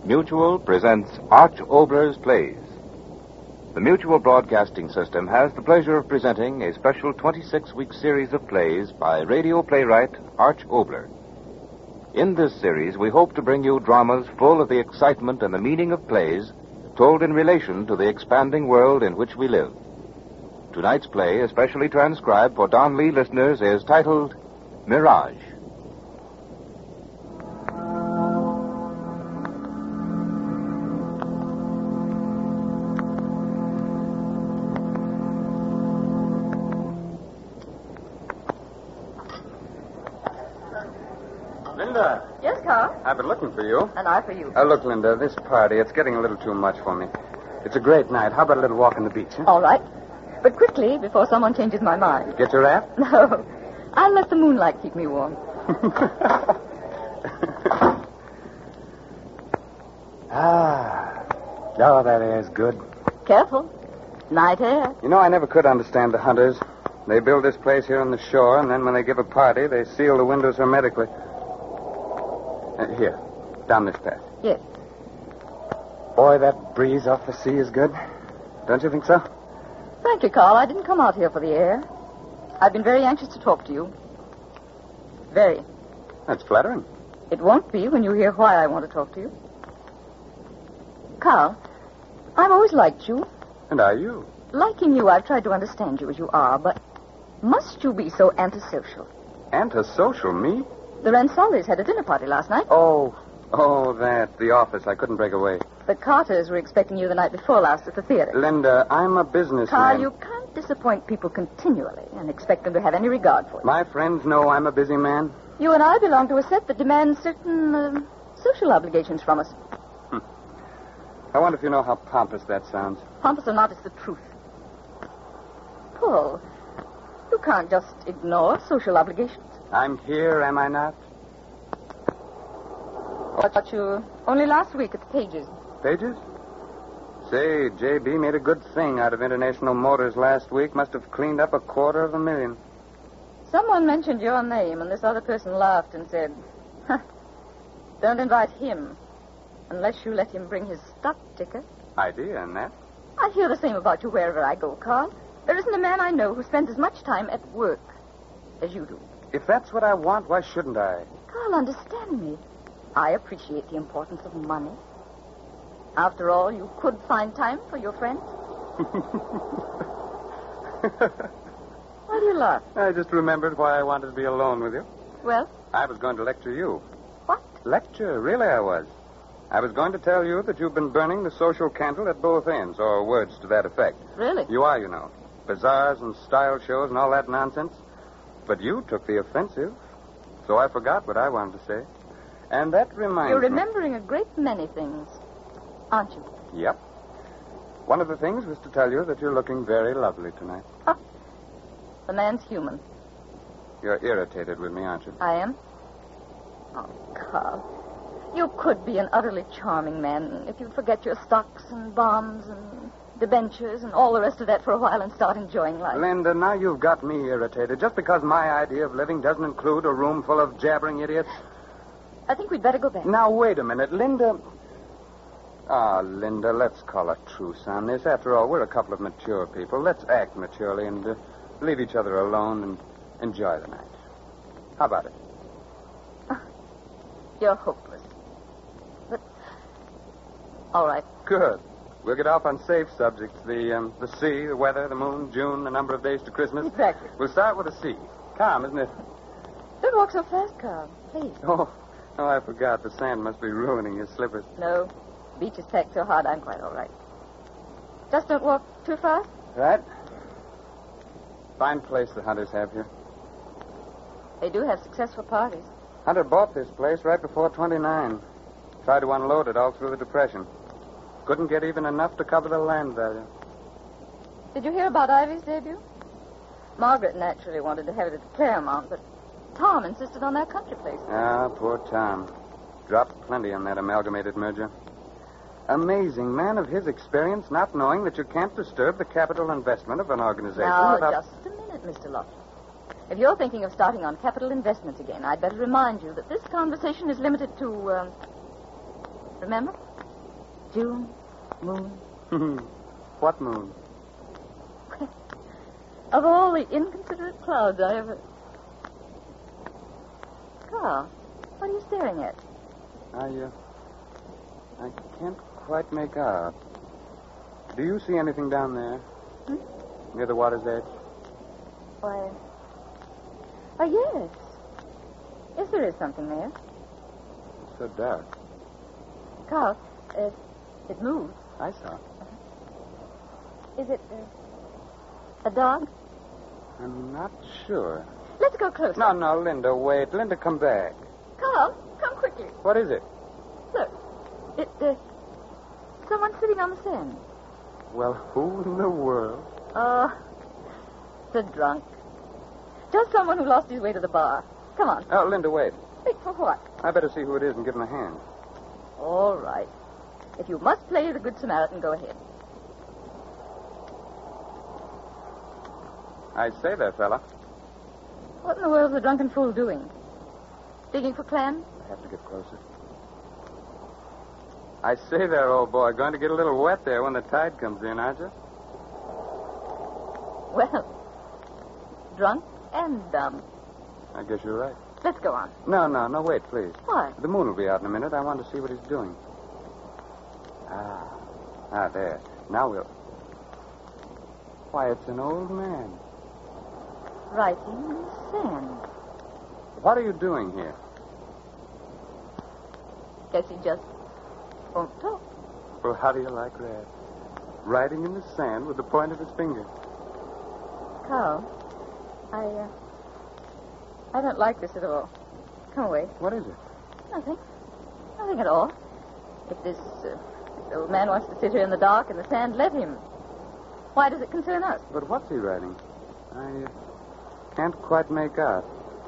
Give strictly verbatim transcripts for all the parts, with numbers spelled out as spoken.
Mutual presents Arch Obler's Plays. The Mutual Broadcasting System has the pleasure of presenting a special twenty-six week series of plays by radio playwright Arch Obler. In this series, we hope to bring you dramas full of the excitement and the meaning of plays told in relation to the expanding world in which we live. Tonight's play, especially transcribed for Don Lee listeners, is titled Mirage. Linda. Yes, Carl? I've been looking for you. And I for you. Uh, look, Linda, this party, it's getting a little too much for me. It's a great night. How about a little walk on the beach, huh? All right. But quickly, before someone changes my mind. Get your wrap? No. I'll let the moonlight keep me warm. ah. Oh, that air's good. Careful. Night air. You know, I never could understand the hunters. They build this place here on the shore, and then when they give a party, they seal the windows hermetically. Uh, here, down this path. Yes. Boy, that breeze off the sea is good. Don't you think so? Frankly, Carl, I didn't come out here for the air. I've been very anxious to talk to you. Very. That's flattering. It won't be when you hear why I want to talk to you. Carl, I've always liked you. And are you? Liking you, I've tried to understand you as you are, but must you be so antisocial? Antisocial? Me? The Ransollis had a dinner party last night. Oh, oh, that. The office. I couldn't break away. The Carters were expecting you the night before last at the theater. Linda, I'm a businessman. Carl, you can't disappoint people continually and expect them to have any regard for you. My friends know I'm a busy man. You and I belong to a set that demands certain uh, social obligations from us. Hm. I wonder if you know how pompous that sounds. Pompous or not, it's the truth. Paul, you can't just ignore social obligations. I'm here, am I not? I thought you only last week at the Pages. Pages? Say, J B made a good thing out of International Motors last week. Must have cleaned up a quarter of a million. Someone mentioned your name, and this other person laughed and said, huh, don't invite him unless you let him bring his stock ticket. Idea, and that? I hear the same about you wherever I go, Carl. There isn't a man I know who spends as much time at work as you do. If that's what I want, why shouldn't I? Carl, understand me. I appreciate the importance of money. After all, you could find time for your friends. Why do you laugh? I just remembered why I wanted to be alone with you. Well? I was going to lecture you. What? Lecture? Really, I was. I was going to tell you that you've been burning the social candle at both ends, or words to that effect. Really? You are, you know. Bazaars and style shows and all that nonsense. But you took the offensive, so I forgot what I wanted to say. And that reminds You're me... remembering a great many things, aren't you? Yep. One of the things was to tell you that you're looking very lovely tonight. Huh. The man's human. You're irritated with me, aren't you? I am? Oh, Carl. You could be an utterly charming man if you'd forget your stocks and bonds and debentures and all the rest of that for a while and start enjoying life. Linda, now you've got me irritated. Just because my idea of living doesn't include a room full of jabbering idiots. I think we'd better go back. Now, wait a minute. Linda... Ah, Linda, let's call a truce on this. After all, we're a couple of mature people. Let's act maturely and uh, leave each other alone and enjoy the night. How about it? Uh, you're hopeless. But... All right. Good. We'll get off on safe subjects. The um, the sea, the weather, the moon, June, the number of days to Christmas. Exactly. We'll start with the sea. Calm, isn't it? Don't walk so fast, Carl. Please. Oh, oh, I forgot. The sand must be ruining your slippers. No. The beach is packed so hard, I'm quite all right. Just don't walk too fast. Right. Fine place the hunters have here. They do have successful parties. Hunter bought this place right before twenty-nine. Tried to unload it all through the Depression. Couldn't get even enough to cover the land value. Did you hear about Ivy's debut? Margaret naturally wanted to have it at Claremont, but Tom insisted on that country place. Ah, poor Tom. Dropped plenty on that amalgamated merger. Amazing man of his experience not knowing that you can't disturb the capital investment of an organization Now, without... just a minute, Mister Lofton. If you're thinking of starting on capital investments again, I'd better remind you that this conversation is limited to, um, remember? June, moon. What moon? Of all the inconsiderate clouds I ever... Carl, what are you staring at? I, uh, I can't quite make out. Do you see anything down there? Hmm? Near the water's edge? Why... Oh, yes. Yes, there is something there. It's so dark. Carl, uh, it moves. I saw it. Is it uh, a dog? I'm not sure. Let's go closer. No, no, Linda, wait. Linda, come back. Carl, come quickly. What is it? Look, it, uh, someone's sitting on the sand. Well, who in the world? Oh, it's a drunk. Just someone who lost his way to the bar. Come on. Oh, Linda, wait. Wait, for what? I better see who it is and give him a hand. All right. If you must play the Good Samaritan, go ahead. I say there, fella. What in the world's the drunken fool doing? Digging for clams? I have to get closer. I say there, old boy. Going to get a little wet there when the tide comes in, aren't you? Well, drunk and dumb. I guess you're right. Let's go on. No, no, no, wait, please. What? The moon will be out in a minute. I want to see what he's doing. Ah. Ah, there. Now we'll... Why, it's an old man. Writing in the sand. What are you doing here? Guess he just won't talk. Well, how do you like that? Writing in the sand with the point of his finger. Carl, I, uh, I don't like this at all. Come away. What is it? Nothing. Nothing at all. If this, uh, this old man wants to sit here in the dark in the sand, let him. Why does it concern us? But what's he writing? I uh, can't quite make out.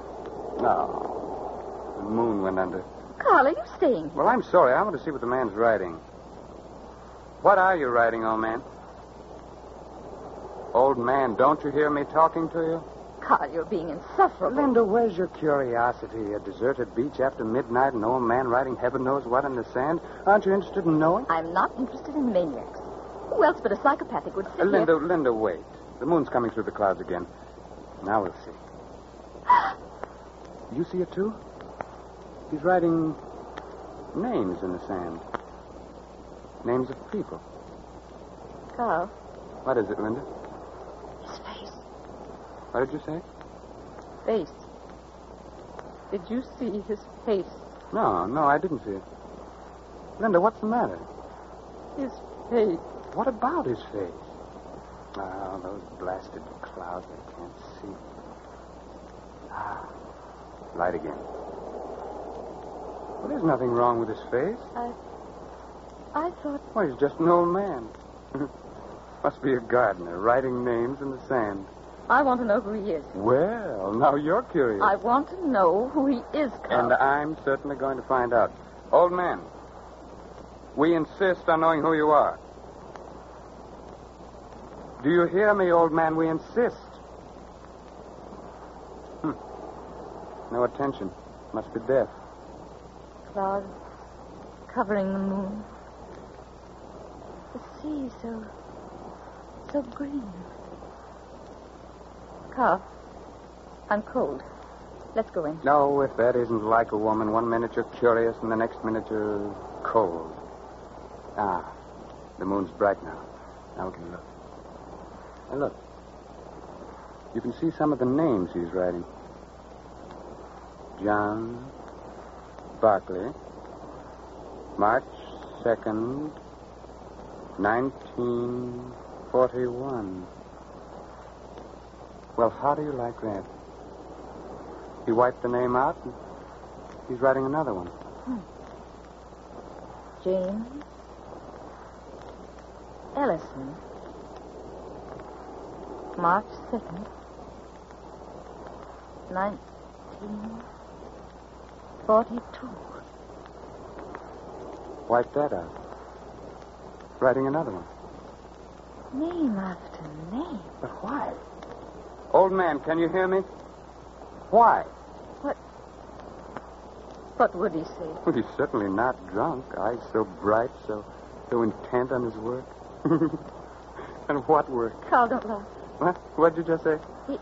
No. The moon went under. Carl, are you staying here? Well, I'm sorry. I want to see what the man's writing. What are you writing, old man? Old man, don't you hear me talking to you? Carl, you're being insufferable. Linda, where's your curiosity? A deserted beach after midnight, an old man writing heaven knows what in the sand? Aren't you interested in knowing? I'm not interested in maniacs. Who else but a psychopathic would sit Uh, Linda, here? Linda, wait. The moon's coming through the clouds again. Now we'll see. You see it, too? He's writing names in the sand. Names of people. Carl, What is it, Linda? his face. What did you say? Face. Did you see his face? No, no, I didn't see it. Linda, what's the matter? His face. What about his face? Oh, those blasted clouds I can't see. Ah, light again. Well, there's nothing wrong with his face. I... I thought... Well, he's just an old man. Must be a gardener writing names in the sand. I want to know who he is. Well, now you're curious. I want to know who he is, Carl. And I'm certainly going to find out. Old man, we insist on knowing who you are. Do you hear me, old man? We insist. Hmm. No attention. Must be deaf. Clouds covering the moon. The sea so... so green. Carl, I'm cold. Let's go in. No, if that isn't like a woman, one minute you're curious and the next minute you're cold. Ah, the moon's bright now. Now we can look. Now look. You can see some of the names he's writing. John Barclay, March second, nineteen forty-one. Well, how do you like that? He wiped the name out, and he's writing another one. Hmm. James Ellison. March second, nineteen forty-two. Wipe that out. Writing another one. Name after name. But why? Old man, can you hear me? Why? What? What would he say? Well, he's certainly not drunk. Eyes so bright, so, so so intent on his work. And what work? Carl, don't laugh. What? What'd you just say? He...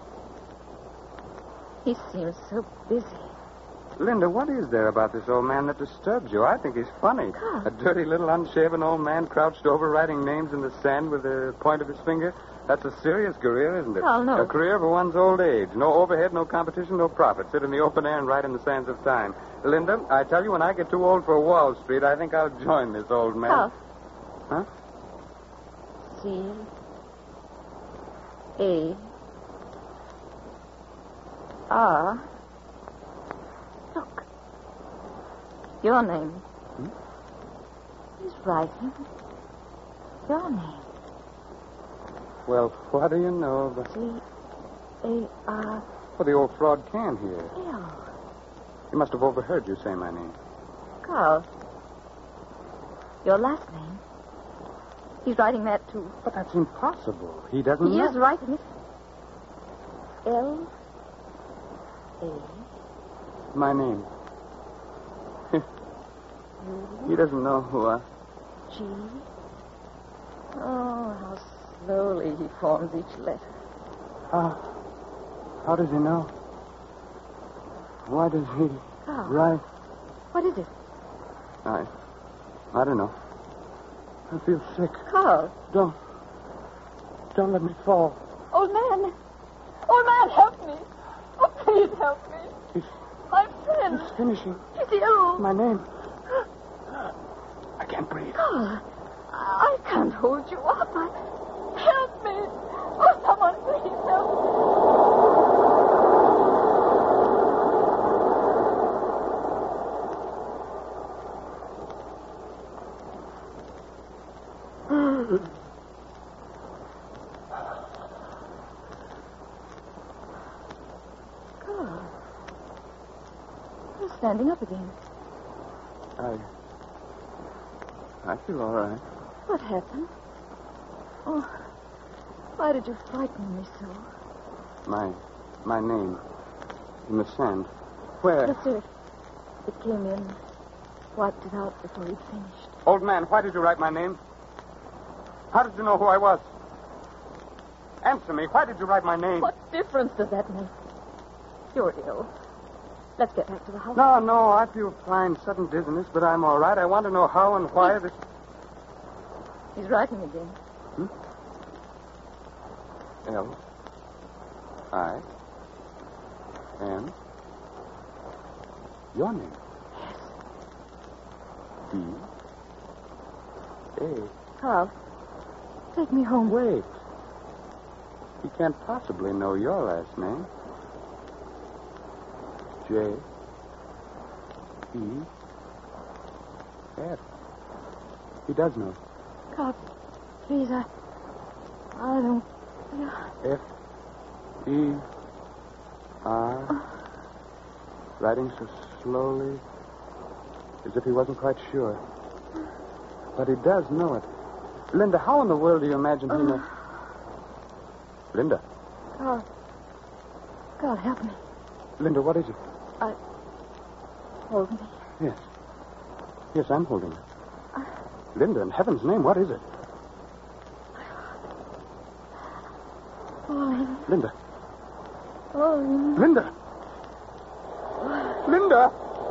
He seems so busy. Linda, what is there about this old man that disturbs you? I think he's funny. Carl. A dirty little unshaven old man crouched over writing names in the sand with the point of his finger. That's a serious career, isn't it? Carl, no. A career for one's old age. No overhead, no competition, no profit. Sit in the open air and write in the sands of time. Linda, I tell you, when I get too old for Wall Street, I think I'll join this old man. Carl. Huh? C. A. R. Look. Your name. Hmm? He's writing your name. Well, what do you know of the... C. A. R. Well, the old fraud can hear. L. He must have overheard you say my name. Carl. Your last name. He's writing that, too. But that's impossible. He doesn't He know. is writing it. L. A. My name. U. He doesn't know who I... G. Oh, how slowly he forms each letter. How... How does he know? Why does he Carl. write? What is it? I... I don't know. I feel sick. Carl. Don't... Don't let me fall. Old man. Old man, help me. Oh, please help me. He's... My friend. He's finishing. He's ill. My name. I can't breathe. Carl, I can't hold you up. I... Help me. Oh, someone please help me. Carl. You're standing up again. I... I feel all right. What happened? Oh, why did you frighten me so? My... My name. In the sand. Where? Mister, it, it came in, wiped it out before he'd finished. Old man, why did you write my name? How did you know who I was? Answer me. Why did you write my name? What difference does that make? You're ill. Let's get back to the house. No, no, I feel fine. Sudden dizziness, but I'm all right. I want to know how and why this... He's writing again. Hmm? L. I. N. Your name. Yes. D. A. Carl, take me home. Wait. He can't possibly know your last name. J. E. F. He does know. Carl, please, I... I don't... F. E. R. Writing so slowly, as if he wasn't quite sure. But he does know it. Linda, how in the world do you imagine he knows? Linda. Carl. Carl, help me. Linda, what is it? I... Hold me. Yes. Yes, I'm holding it. I... Linda, in heaven's name, what is it? Falling. Linda. Falling. Linda. Linda.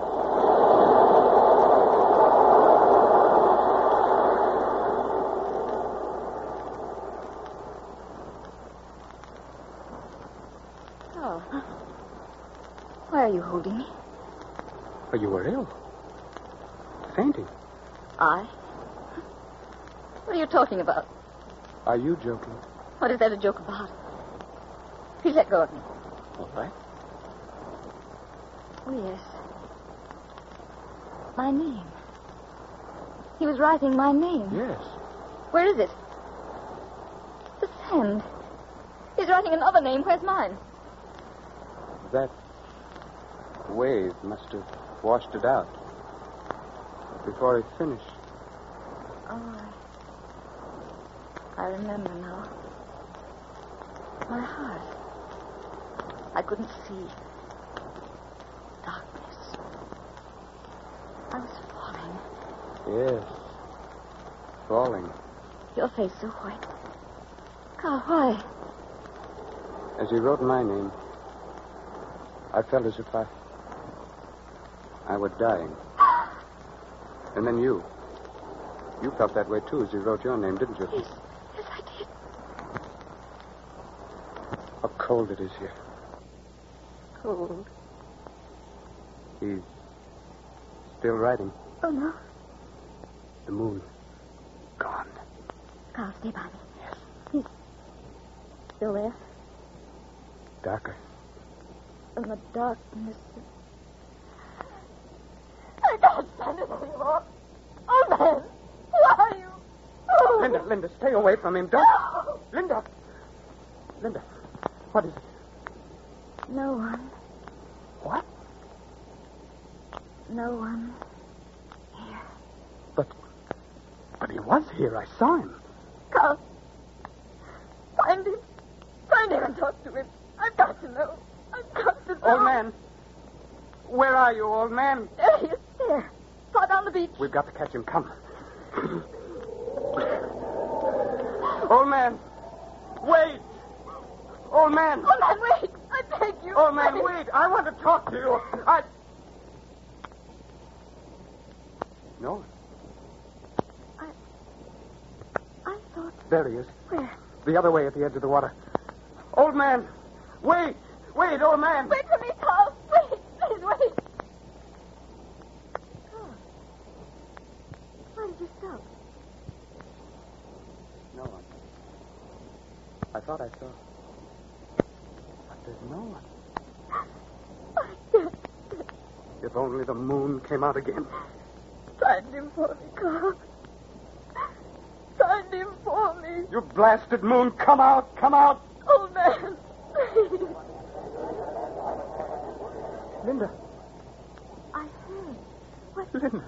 Carl. Why are you holding me? Oh, you were ill. Fainting. I? What are you talking about? Are you joking? What is there to joke about? Please let go of me. All right. Oh, yes. My name. He was writing my name. Yes. Where is it? The sand. He's writing another name. Where's mine? That wave must have washed it out before he finished. Oh, I, I remember now. My heart. I couldn't see. Darkness. I was falling. Yes. falling. Your face so white. Carl, why? As he wrote my name, I felt as if I... I were dying. And then you. You felt that way, too, as he wrote your name, didn't you? Yes. Yes, I did. How cold it is here. Cold. He's still writing. Oh, no. The moon. Gone. Carl, stay by me. Yes. He's still there. Darker. In the darkness. I can't stand it anymore. Oh, man. Who are you? Oh. Linda, Linda, stay away from him. Don't. No. Linda. Linda. What is it? No one. What? No one here. But. But he was here. I saw him. Carl. Find him. Find him and talk to him. I've got to know. I've got to know. Old man. Where are you, old man? There he is. There. Far down the beach. We've got to catch him. Come. Old man. Wait. Old man. Oh, man, wait. I beg you. Old man, wait. I want to talk to you. I... No. I... I thought... There he is. Where? The other way at the edge of the water. Old man. Wait. Wait, old man. Wait for me, Carl. Wait. Please, wait. Carl. Why did you stop? No one. I thought I saw. But there's no one. I can't. If only the moon came out again. Find him for me, Carl. Find him for me. You blasted moon, come out, come out. Old man. Please. Linda. I heard. What? Linda.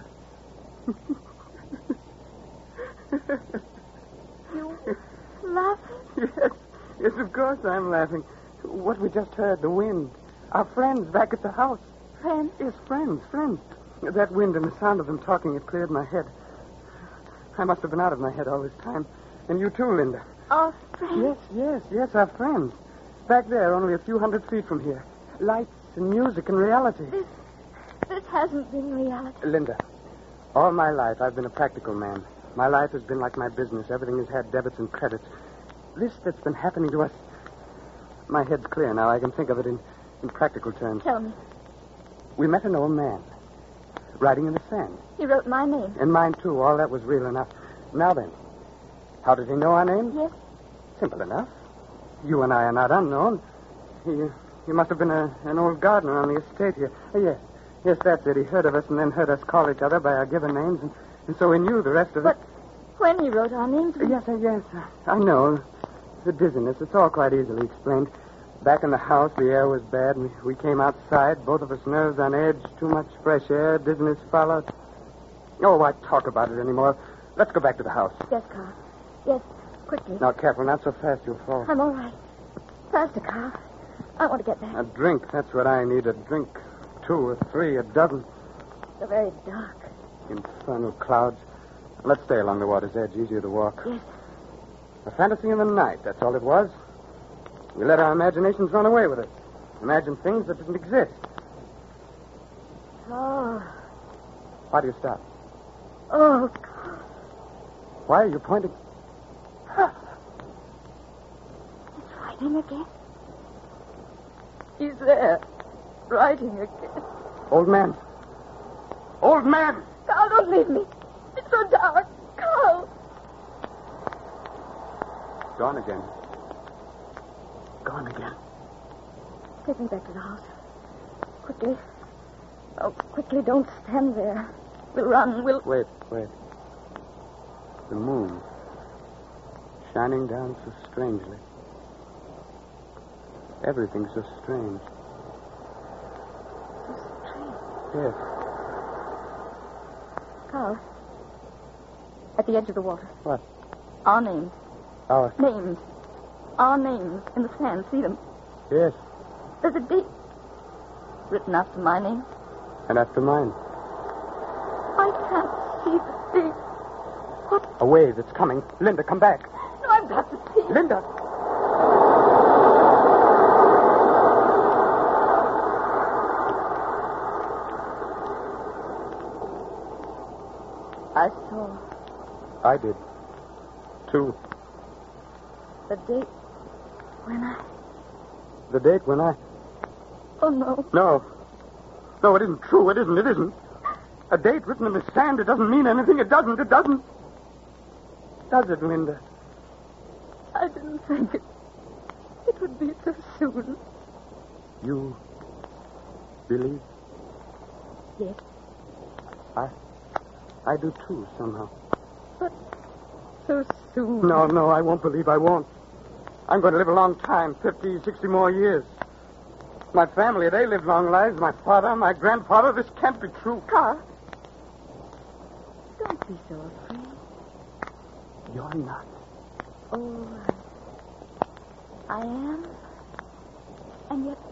You laughing? Yes. Yes, of course I'm laughing. What we just heard, the wind. Our friends back at the house. Friends? Yes, friends, friends. That wind and the sound of them talking, it cleared my head. I must have been out of my head all this time. And you too, Linda. Our friends? Yes, yes, yes, our friends. Back there, only a few hundred feet from here. Lights and music and reality. This, this hasn't been reality. Linda, all my life I've been a practical man. My life has been like my business. Everything has had debits and credits. This that's been happening to us, my head's clear now. I can think of it in, in practical terms. Tell me. We met an old man, riding in the sand. He wrote my name. And mine, too. All that was real enough. Now then, how did he know our names? Yes. Simple enough. You and I are not unknown. He, he must have been a, an old gardener on the estate here. Oh, yes. Yes, that's it. He heard of us and then heard us call each other by our given names, and, and so he knew the rest of but it. But when he wrote our names... We... Yes, uh, yes. I know. The dizziness, it's all quite easily explained. Back in the house, the air was bad, and we came outside, both of us nerves on edge, too much fresh air, dizziness followed. Oh, why talk about it anymore? Let's go back to the house. Yes, Carl. Yes, quickly. Now, careful, not so fast you'll fall. I'm all right. Faster, Carl. I want to get back. A drink, that's what I need, a drink. Two or three, a dozen. It's very dark. Infernal clouds. Let's stay along the water's edge, easier to walk. Yes. A fantasy in the night, that's all it was. We let our imaginations run away with it. Imagine things that didn't exist. Oh. Why do you stop? Oh, Carl. Why are you pointing? It's writing again. He's there. Writing again. Old man. Old man! Carl, don't leave me. It's so dark. Carl. Gone again. Gone again. Take me back to the house. Quickly. Oh, quickly, don't stand there. We'll run. We'll... Wait, wait. The moon. Shining down so strangely. Everything's so strange. So strange. Yes. Carl. At the edge of the water. What? Our names. Our... Names. Our names in the sand. See them? Yes. There's a date written after my name. And after mine. I can't see the date. What? A wave. It's coming. Linda, come back. No, I've got to see. Linda! I saw I did. Too. the date when I... The date when I... Oh, no. No. No, it isn't true. It isn't. It isn't. A date written in the sand, it doesn't mean anything. It doesn't. It doesn't. Does it, Linda? I didn't think it... It would be so soon. You believe? Yes. I... I do, too, somehow. But so soon. No, no, I won't believe. I won't. I'm going to live a long time, fifty, sixty more years. My family, they live long lives. My father, my grandfather. This can't be true. Carl, don't be so afraid. You're not. Oh, I, I am. And yet,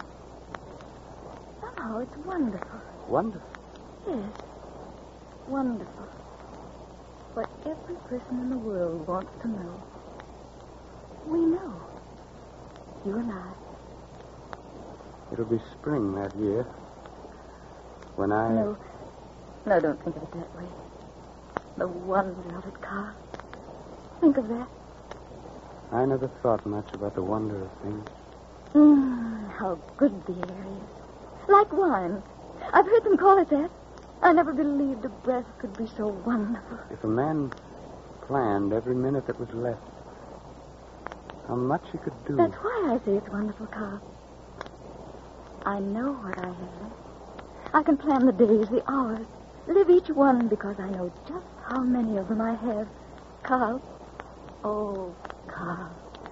somehow it's wonderful. Wonderful. Yes, wonderful. What every person in the world wants to know. We know. You and I. It'll be spring that year. When I... No. No, don't think of it that way. The wonder of it, Carl. Think of that. I never thought much about the wonder of things. Mmm, how good the air is. Like wine. I've heard them call it that. I never believed a breath could be so wonderful. If a man planned every minute that was left, how much he could do. That's why I say it's wonderful, Carl. I know what I have left. I can plan the days, the hours, live each one because I know just how many of them I have. Carl. Oh, Carl.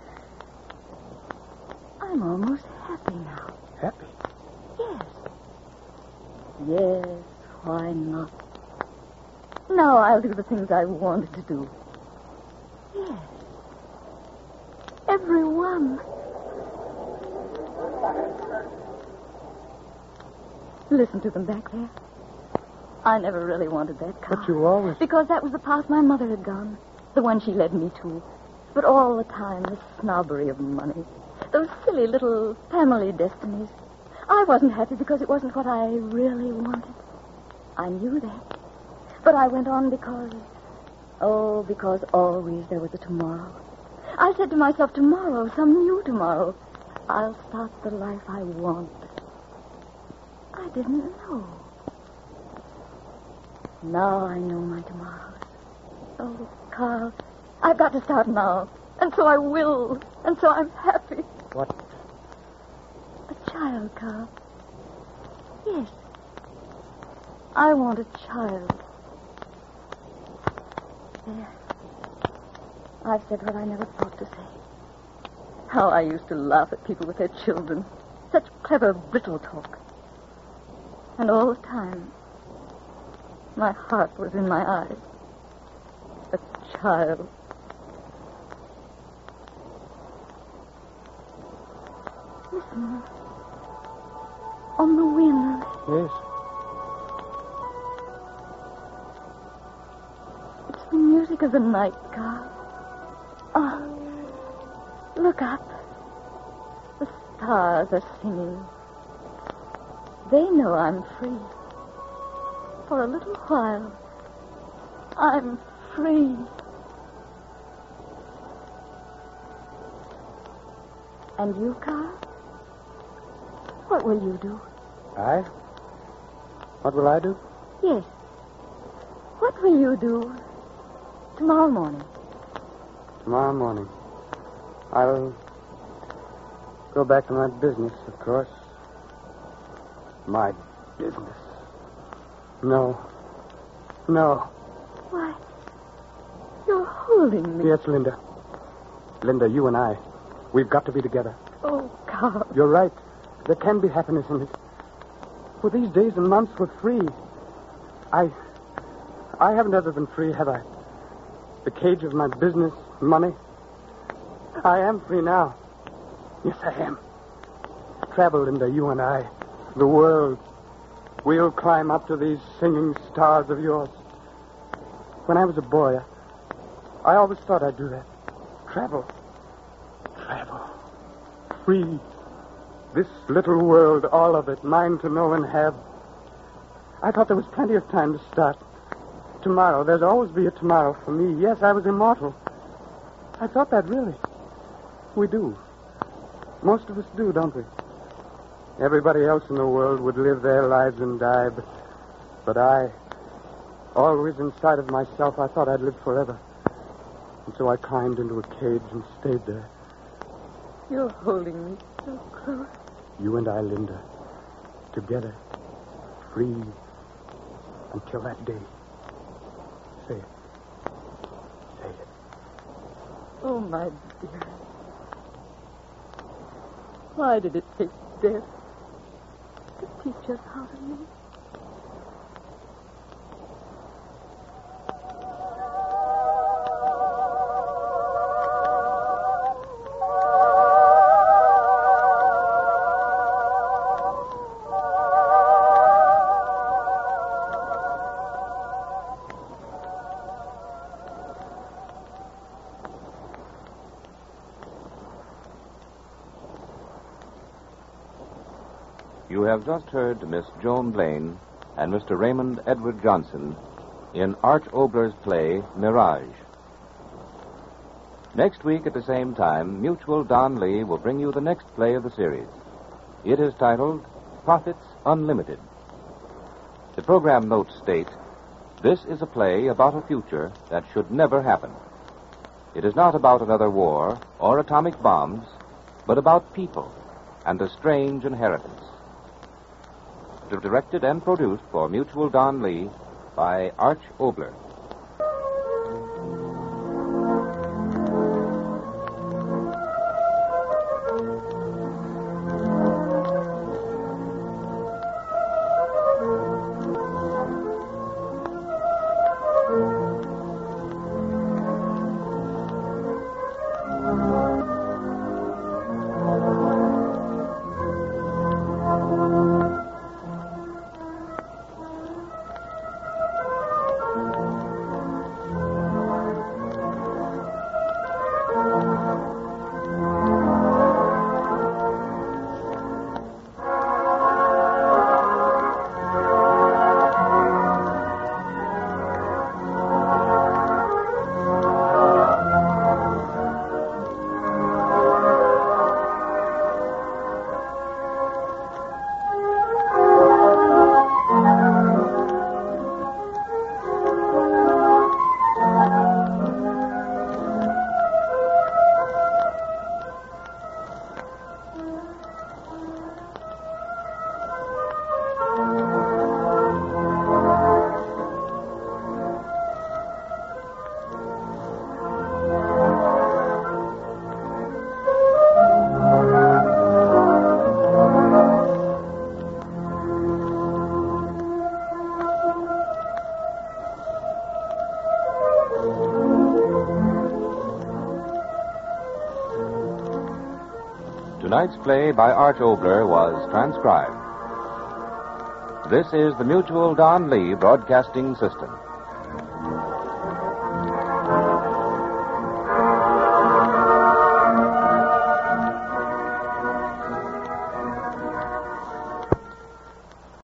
I'm almost happy now. Happy? Yes. Yes, why not? Now I'll do the things I wanted to do. Yes. Every one. Listen to them back there. I never really wanted that car. But you always... Because that was the path my mother had gone. The one she led me to. But all the time, the snobbery of money. Those silly little family destinies. I wasn't happy because it wasn't what I really wanted. I knew that. But I went on because... Oh, because always there was a tomorrow. I said to myself, tomorrow, some new tomorrow, I'll start the life I want. I didn't know. Now I know my tomorrows. Oh, Carl, I've got to start now. And so I will. And so I'm happy. What? A child, Carl. Yes. I want a child. There. I've said what I never thought to say. How I used to laugh at people with their children. Such clever, brittle talk. And all the time, my heart was in my eyes. A child. Listen. On the wind. Yes. It's the music of the night, Carl. Oh, look up. The stars are singing. They know I'm free. For a little while, I'm free. And you, Carl? What will you do? I? What will I do? Yes. What will you do tomorrow morning? Tomorrow morning. I'll go back to my business, of course. My business. No. No. Why, you're holding me. Yes, Linda. Linda, you and I, we've got to be together. Oh, Carl. You're right. There can be happiness in it. For these days and months we're free. I... I haven't ever been free, have I? The cage of my business, money. I am free now. Yes, I am. Travel, Linda, you and I. The world. We'll climb up to these singing stars of yours. When I was a boy, I always thought I'd do that. Travel. Travel. Free. This little world, all of it, mine to know and have. I thought there was plenty of time to start. Tomorrow. There'd always be a tomorrow for me. Yes, I was immortal. I thought that really. We do. Most of us do, don't we? Everybody else in the world would live their lives and die, but, but I, always inside of myself, I thought I'd live forever. And so I climbed into a cage and stayed there. You're holding me so close. You and I, Linda, together, free, until that day. Say it. Say it. Oh, my dear. Why did it take death to teach us how to live? You have just heard Miss Joan Blaine and Mister Raymond Edward Johnson in Arch Obler's play, Mirage. Next week at the same time, Mutual Don Lee will bring you the next play of the series. It is titled Profits Unlimited. The program notes state, this is a play about a future that should never happen. It is not about another war or atomic bombs, but about people and a strange inheritance. Directed and produced for Mutual Don Lee by Arch Obler. Tonight's play by Arch Obler was transcribed. This is the Mutual Don Lee Broadcasting System.